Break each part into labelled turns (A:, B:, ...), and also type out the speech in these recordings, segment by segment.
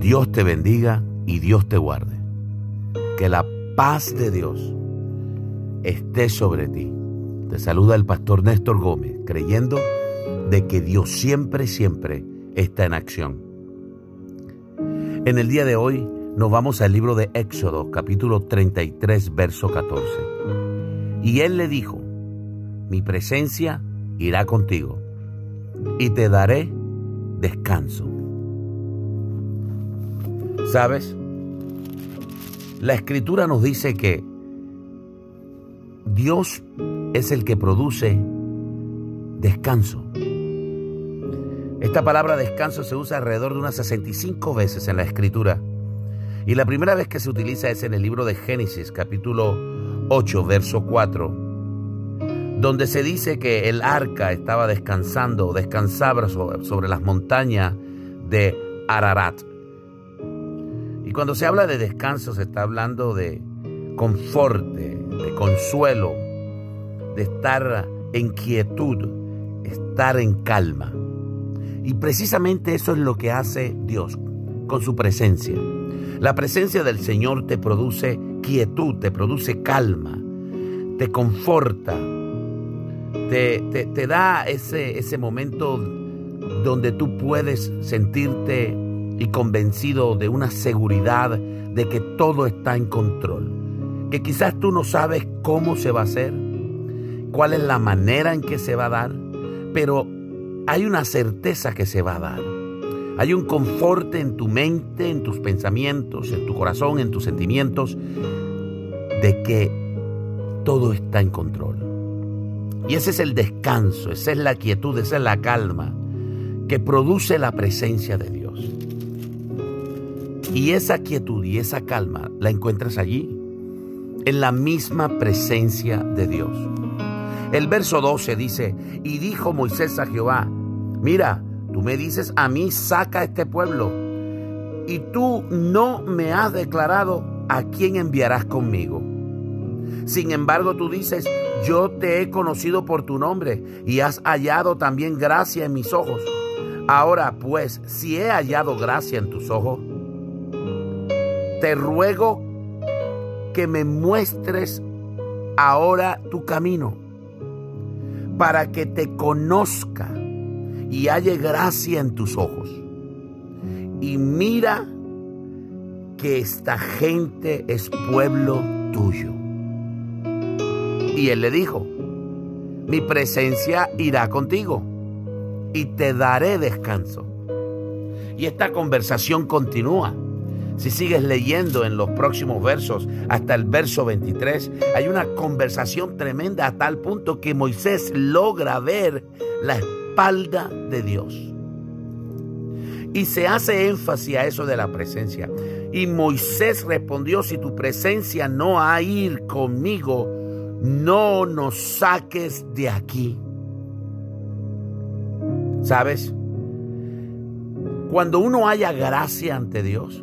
A: Dios te bendiga y Dios te guarde. Que la paz de Dios esté sobre ti. Te saluda el pastor Néstor Gómez, creyendo de que Dios siempre, siempre está en acción. En el día de hoy nos vamos al libro de Éxodo, capítulo 33, verso 14. Y él le dijo: mi presencia irá contigo y te daré descanso. ¿Sabes? La Escritura nos dice que Dios es el que produce descanso. Esta palabra descanso se usa alrededor de unas 65 veces en la Escritura. Y la primera vez que se utiliza es en el libro de Génesis, capítulo 8, verso 4, donde se dice que el arca estaba descansaba sobre las montañas de Ararat. Y cuando se habla de descanso, se está hablando de confort, de consuelo, de estar en quietud, estar en calma. Y precisamente eso es lo que hace Dios con su presencia. La presencia del Señor te produce quietud, te produce calma, te conforta, te da ese momento donde tú puedes sentirte y convencido de una seguridad de que todo está en control. Que quizás tú no sabes cómo se va a hacer, cuál es la manera en que se va a dar, pero hay una certeza que se va a dar. Hay un confort en tu mente, en tus pensamientos, en tu corazón, en tus sentimientos, de que todo está en control. Y ese es el descanso, esa es la quietud, esa es la calma que produce la presencia de Dios. Y esa quietud y esa calma la encuentras allí, en la misma presencia de Dios. El verso 12 dice: y dijo Moisés a Jehová: mira, tú me dices a mí, saca a este pueblo, y tú no me has declarado a quién enviarás conmigo. Sin embargo, tú dices: yo te he conocido por tu nombre, y has hallado también gracia en mis ojos. Ahora pues, si he hallado gracia en tus ojos, te ruego que me muestres ahora tu camino, para que te conozca y halle gracia en tus ojos. Y mira que esta gente es pueblo tuyo. Y él le dijo: mi presencia irá contigo y te daré descanso. Y esta conversación continúa. Si sigues leyendo en los próximos versos, hasta el verso 23, hay una conversación tremenda a tal punto que Moisés logra ver la espalda de Dios. Y se hace énfasis a eso de la presencia. Y Moisés respondió: si tu presencia no ha ir conmigo, no nos saques de aquí. ¿Sabes? Cuando uno haya gracia ante Dios,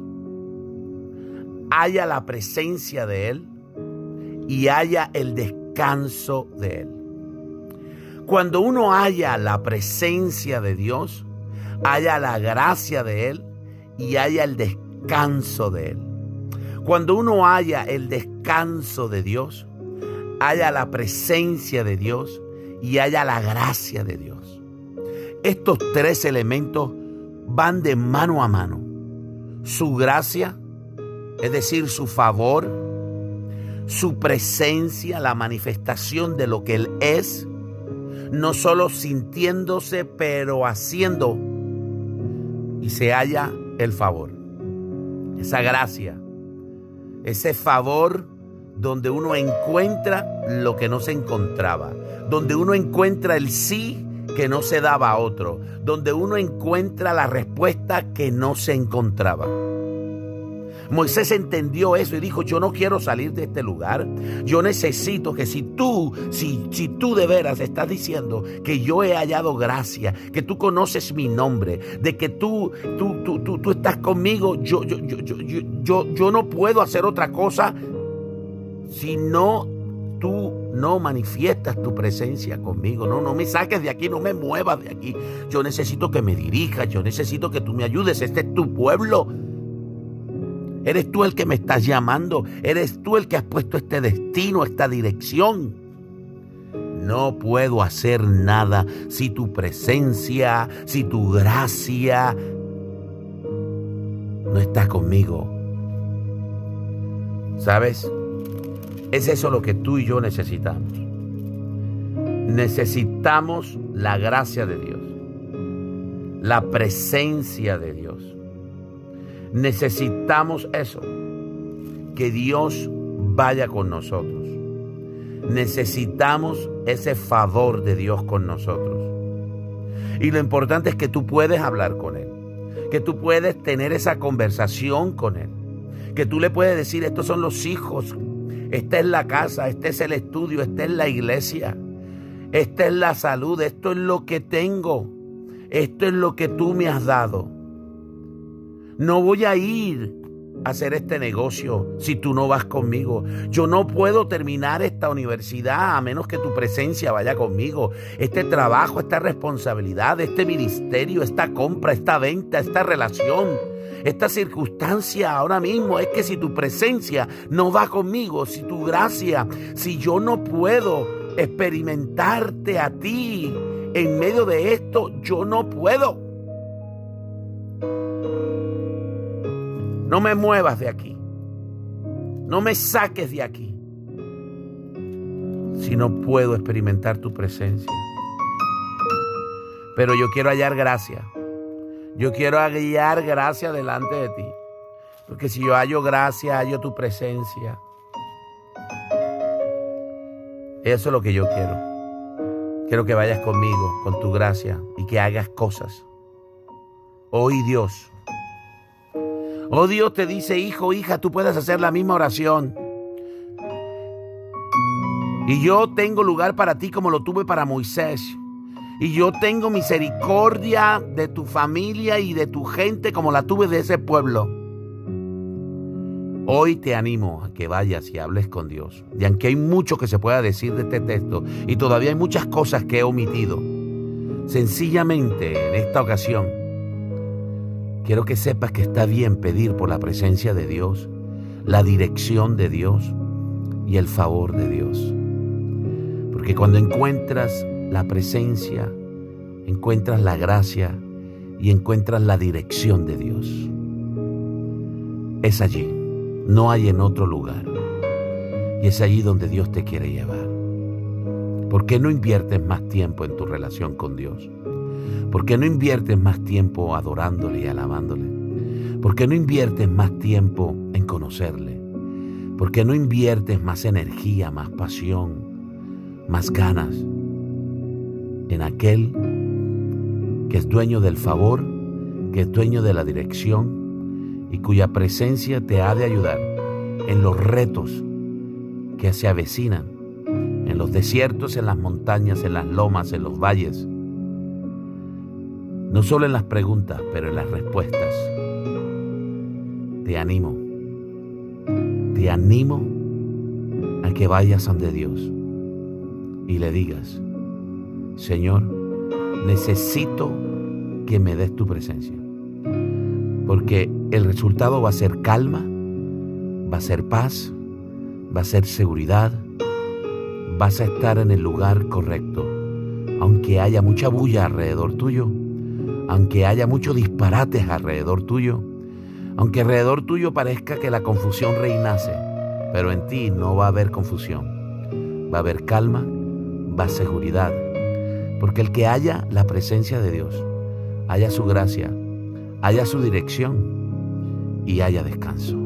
A: haya la presencia de Él y haya el descanso de Él. Cuando uno haya la presencia de Dios, haya la gracia de Él y haya el descanso de Él. Cuando uno haya el descanso de Dios, haya la presencia de Dios y haya la gracia de Dios. Estos tres elementos van de mano a mano. Su gracia, es decir, su favor, su presencia, la manifestación de lo que Él es, no solo sintiéndose, pero haciendo, y se halla el favor, esa gracia, ese favor donde uno encuentra lo que no se encontraba, donde uno encuentra el sí que no se daba a otro, donde uno encuentra la respuesta que no se encontraba. Moisés entendió eso y dijo: yo no quiero salir de este lugar. Yo necesito que si tú de veras estás diciendo que yo he hallado gracia, que tú conoces mi nombre, de que tú estás conmigo, yo no puedo hacer otra cosa si no tú no manifiestas tu presencia conmigo. No me saques de aquí, no me muevas de aquí. Yo necesito que me dirijas, yo necesito que tú me ayudes. Este es tu pueblo. Eres tú el que me estás llamando. Eres tú el que has puesto este destino, esta dirección. No puedo hacer nada si tu presencia, si tu gracia no está conmigo. ¿Sabes? Es eso lo que tú y yo necesitamos. Necesitamos la gracia de Dios, la presencia de Dios. Necesitamos eso, que Dios vaya con nosotros. Necesitamos ese favor de Dios con nosotros. Y lo importante es que tú puedes hablar con Él, que tú puedes tener esa conversación con Él, que tú le puedes decir: estos son los hijos, esta es la casa, este es el estudio, esta es la iglesia, esta es la salud, esto es lo que tengo, esto es lo que tú me has dado. No voy a ir a hacer este negocio si tú no vas conmigo. Yo no puedo terminar esta universidad a menos que tu presencia vaya conmigo. Este trabajo, esta responsabilidad, este ministerio, esta compra, esta venta, esta relación, esta circunstancia ahora mismo, es que si tu presencia no va conmigo, si tu gracia, si yo no puedo experimentarte a ti en medio de esto, yo no puedo. No me muevas de aquí. No me saques de aquí si no puedo experimentar tu presencia. Pero yo quiero hallar gracia. Yo quiero hallar gracia delante de ti. Porque si yo hallo gracia, hallo tu presencia. Eso es lo que yo quiero. Quiero que vayas conmigo, con tu gracia, y que hagas cosas. Hoy Dios. Oh, Dios te dice: hijo, hija, tú puedes hacer la misma oración. Y yo tengo lugar para ti como lo tuve para Moisés. Y yo tengo misericordia de tu familia y de tu gente como la tuve de ese pueblo. Hoy te animo a que vayas y hables con Dios. Y aunque hay mucho que se pueda decir de este texto, y todavía hay muchas cosas que he omitido, sencillamente en esta ocasión, quiero que sepas que está bien pedir por la presencia de Dios, la dirección de Dios y el favor de Dios. Porque cuando encuentras la presencia, encuentras la gracia y encuentras la dirección de Dios. Es allí, no hay en otro lugar. Y es allí donde Dios te quiere llevar. ¿Por qué no inviertes más tiempo en tu relación con Dios? ¿Por qué no inviertes más tiempo adorándole y alabándole? ¿Por qué no inviertes más tiempo en conocerle? ¿Por qué no inviertes más energía, más pasión, más ganas en aquel que es dueño del favor, que es dueño de la dirección y cuya presencia te ha de ayudar en los retos que se avecinan, en los desiertos, en las montañas, en las lomas, en los valles? No solo en las preguntas, pero en las respuestas. Te animo a que vayas ante Dios y le digas: Señor, necesito que me des tu presencia. Porque el resultado va a ser calma, va a ser paz, va a ser seguridad. Vas a estar en el lugar correcto, aunque haya mucha bulla alrededor tuyo, aunque haya muchos disparates alrededor tuyo, aunque alrededor tuyo parezca que la confusión reinase, pero en ti no va a haber confusión, va a haber calma, va a haber seguridad, porque el que haya la presencia de Dios, haya su gracia, haya su dirección y haya descanso.